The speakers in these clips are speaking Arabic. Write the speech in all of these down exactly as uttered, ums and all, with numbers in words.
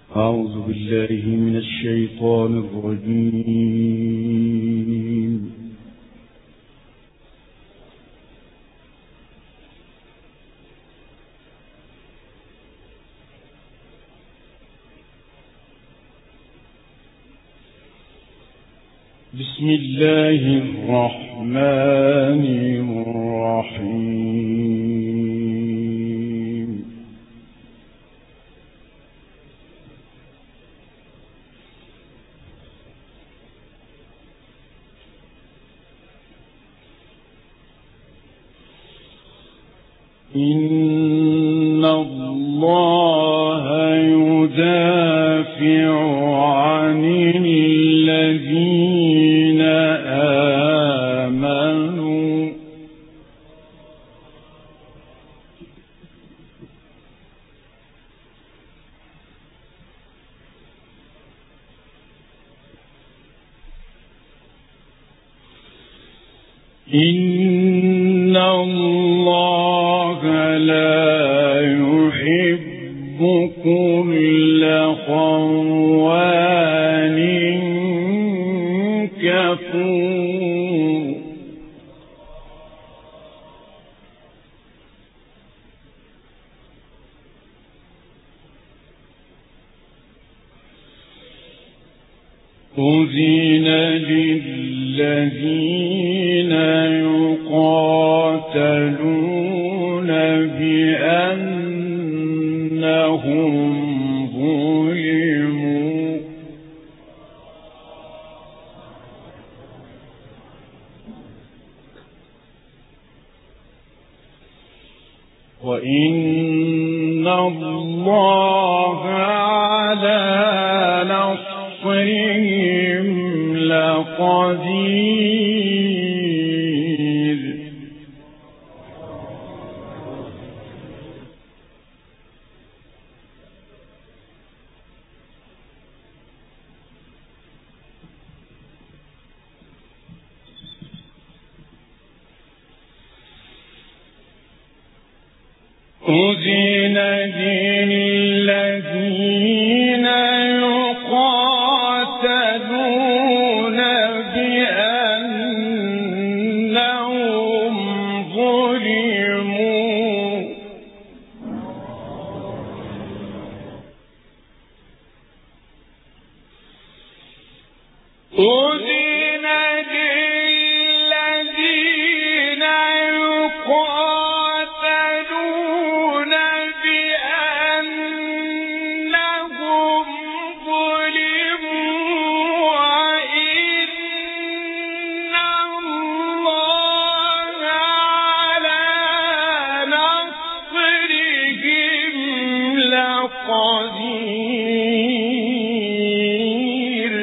أعوذ بالله من الشيطان الرجيم. بسم الله الرحمن الرحيم. إن الله يدافع عن الذين آمنوا إن الله لا يحب كل خوان كفور. أذن للذين يقاتلون بأنهم ظلموا وإن الله على نصرهم لقدير. أذن للذين يقاتلون بأنهم ظلموا أذن للذين يقاتلون بأنهم ظلموا وإن الله على نصرهم لقدير.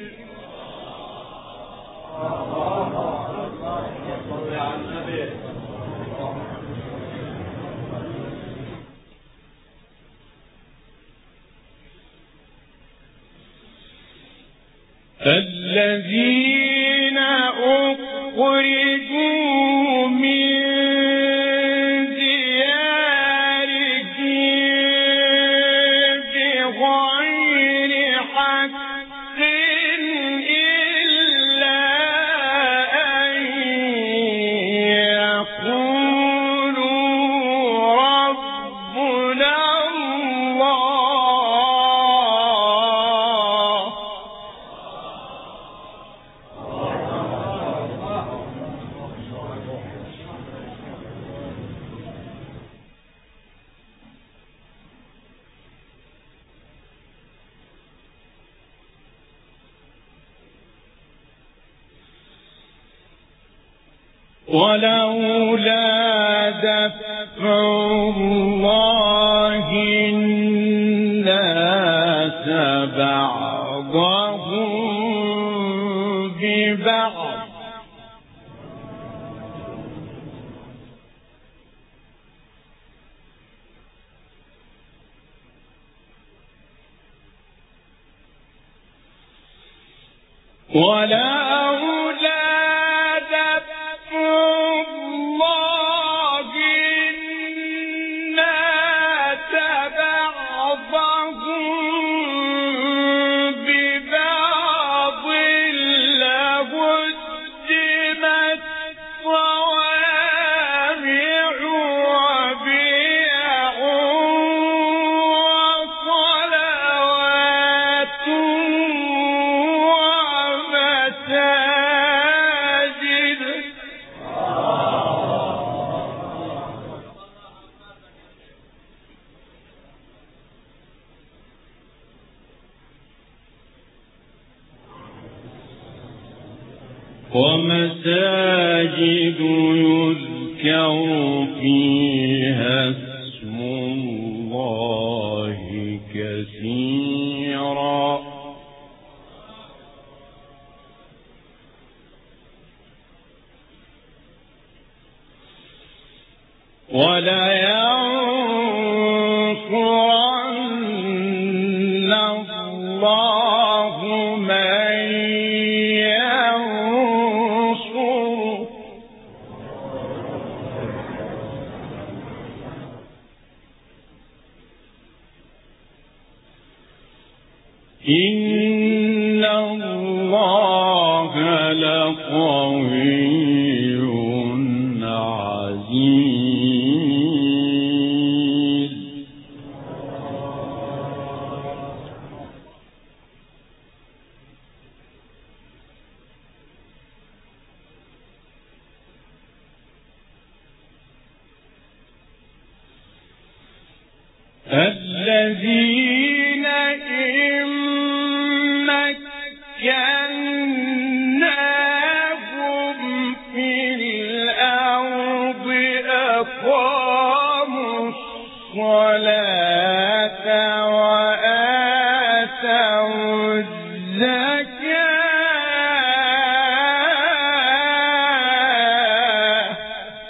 الذين أخرجوا من ديارهم بغير حق إلا أن يقولوا ربنا الله ولولا دفع الله الناس بعضهم ببعض ولولا دفع الله الناس بعضهم ومساجد يذكر فيها اسم الله كثيرا ولينصرن الله من ينصره إن الله لقوي عزيز الذين إن مكناهم في الأرض أقاموا الصلاة وآتوا الزكاة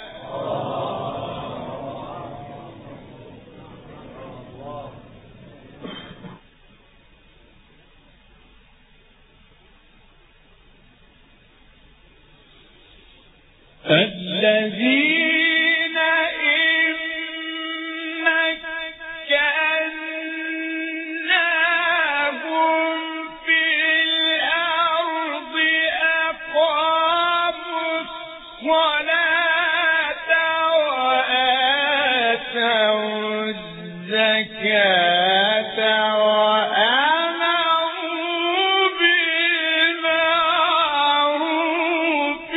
الذين إن مكناهم في الأرض أقاموا الصلاة وآتوا الزكاة وآمروا بالمعروف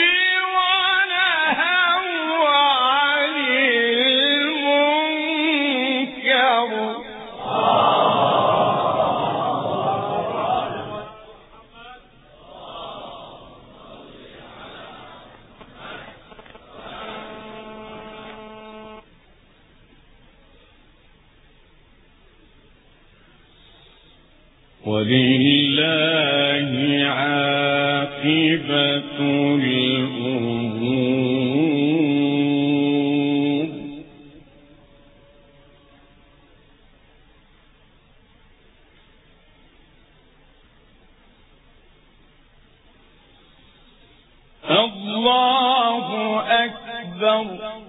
ونهوا عن المنكر ولله عاقبة الأمور الله أكبر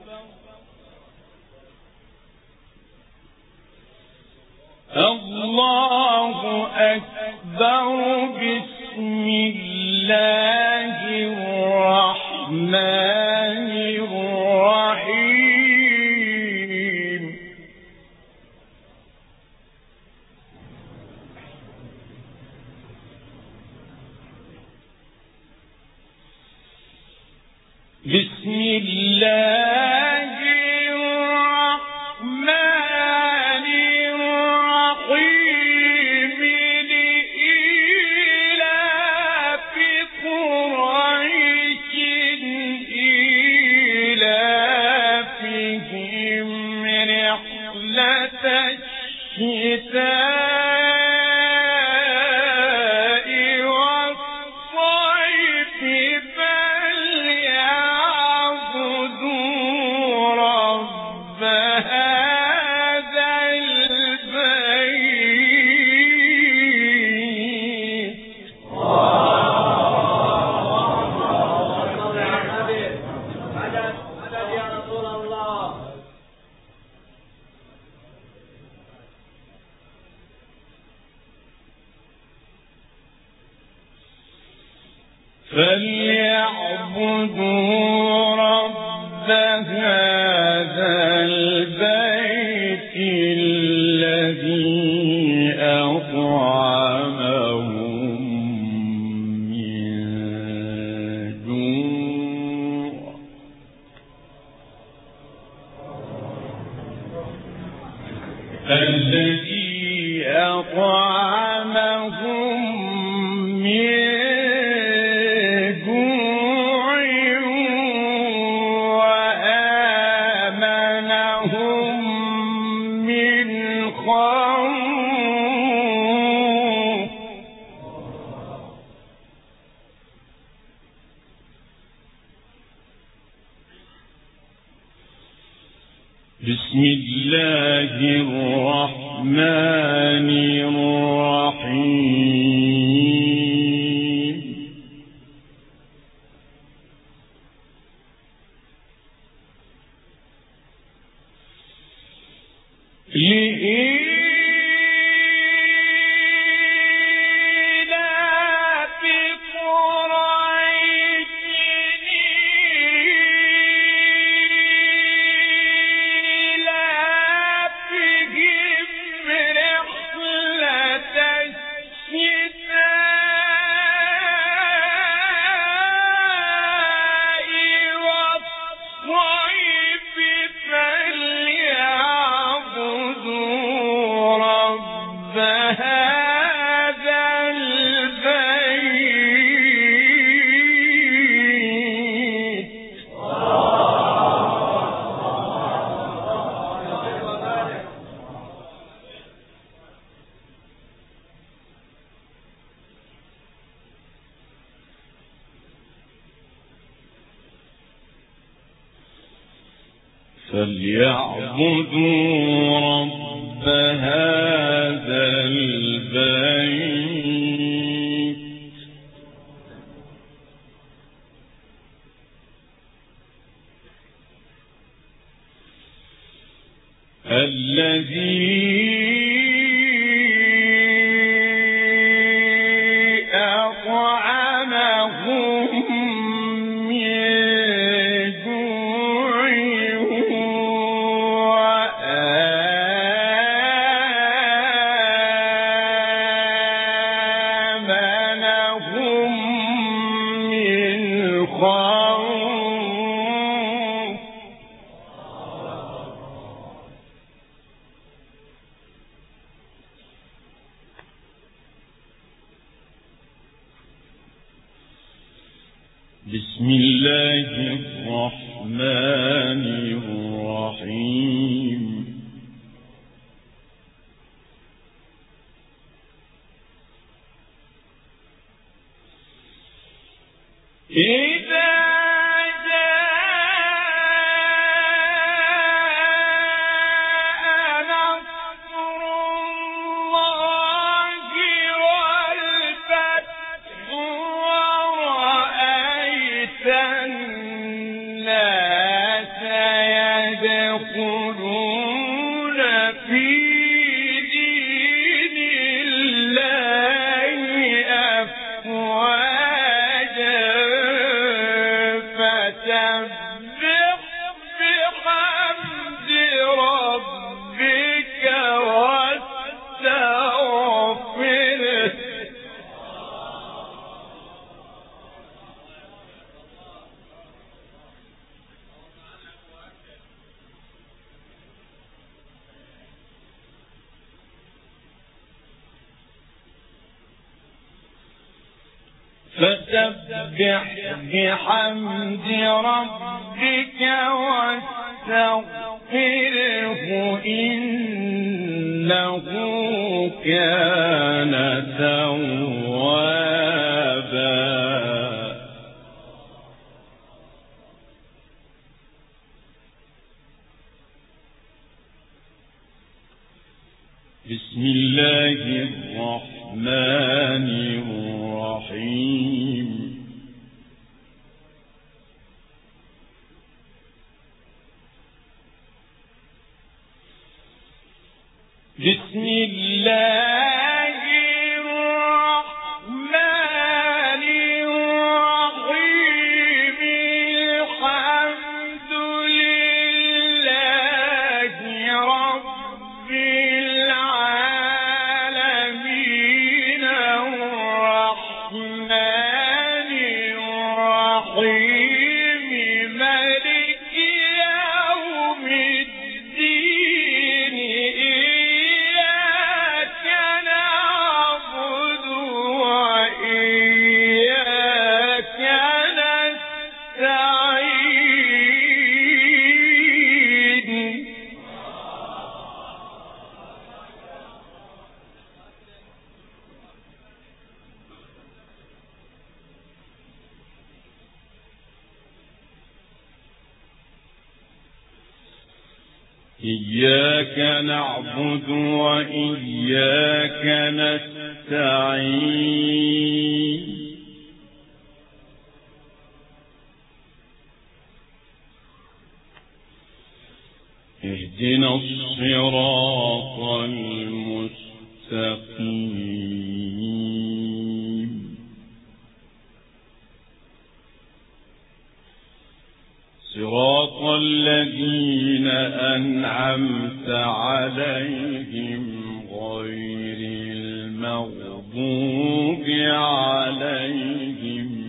الله أكبر بسم الله الرحمن الرحيم بسم الله الرحمن الرحيم لإيلاف قريش إيلافهم رحلة الشتاء والصيف فليعبدوا رب هذا البيت فليعبدوا رب هذا البيت الذي أطعمهم من جوع الذي أطعمهم من جوع بسم الله الرحمن الرحيم فليعبدوا رب هذا البيت الذي بسم الله الرحمن الرحيم إذا فسبح بحمد ربك واستغفره إنه كان توابا بسم الله الرحمن الرحيم بسم الله الرحمن الرحيم الحمد لله رب العالمين الرحمن إياك نعبد وإياك نستعين اهدنا الصراط المستقيم صراط الذين أنعمت عليهم غير المغضوب عليهم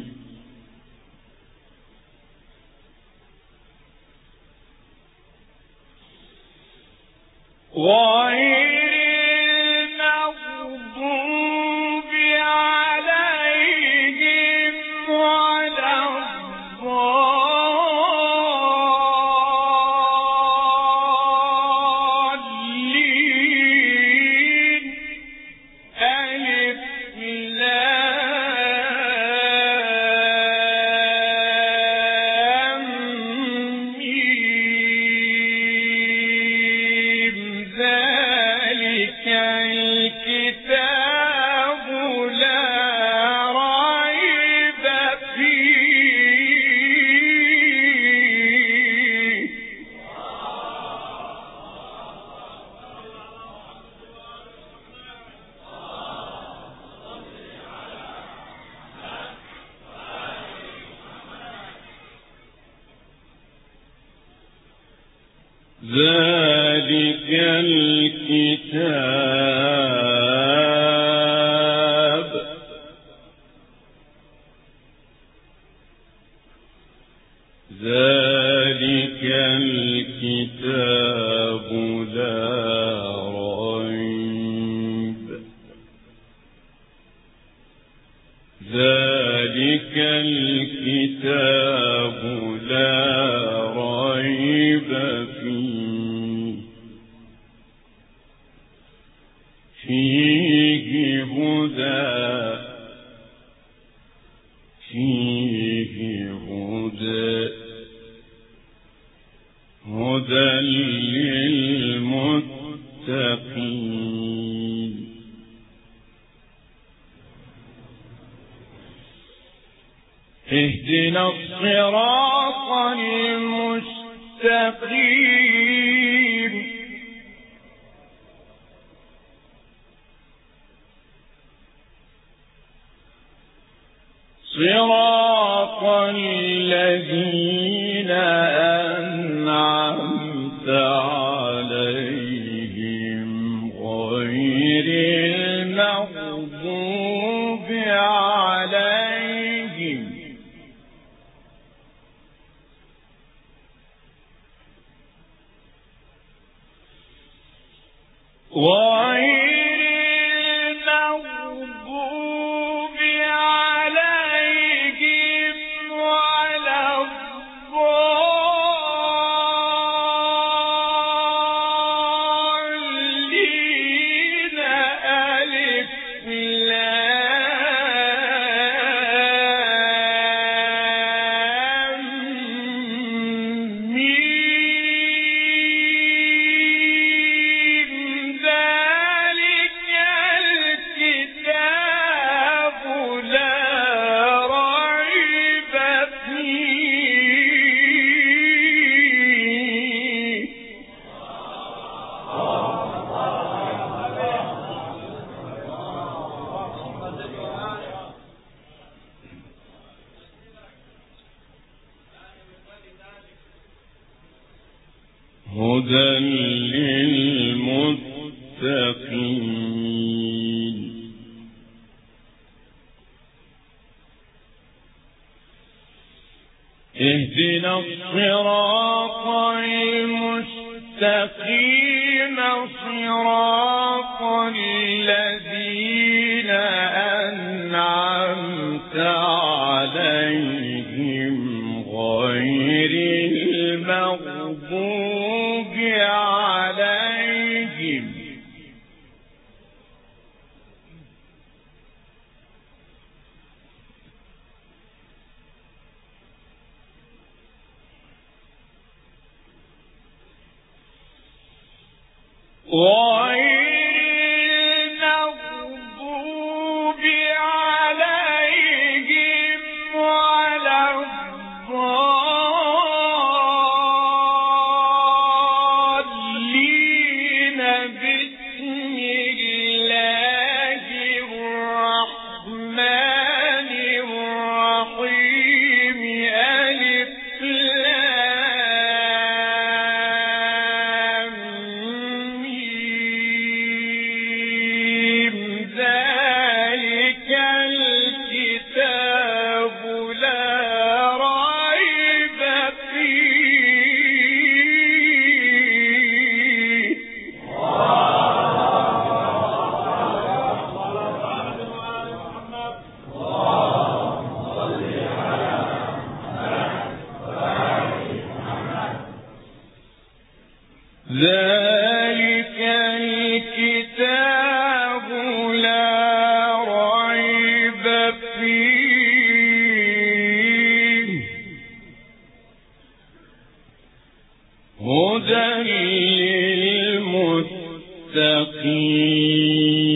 غير المغضوب عليهم ولا الضالين ألف لام ميم ذلك الكتاب لا ريب فيه ذلك الكتاب ذلك الكتاب لا ريب ذلك الكتاب لا ريب فيه فيه هدى فيه هدى هدى للمتقين اهدنا الصراط المستقيم صراط الذين أنعمت عليهم غير المغضوب عليهم غير المغضوب عليهم ولا الضالين ألف لام ميم ذلك الكتاب لا ريب فيه هدى للمتقين اهدنا الصراط المستقيم صراط الذين أنعمت عليهم غير المغضوب عليهم غير المغضوب عليهم ولا الضالين. بسم الله الرحمن الرحيم. ألف لام ميم. ذلك الكتاب لا ريب فيه. ذلك الكتاب لا ريب فيه هدى للمتقين.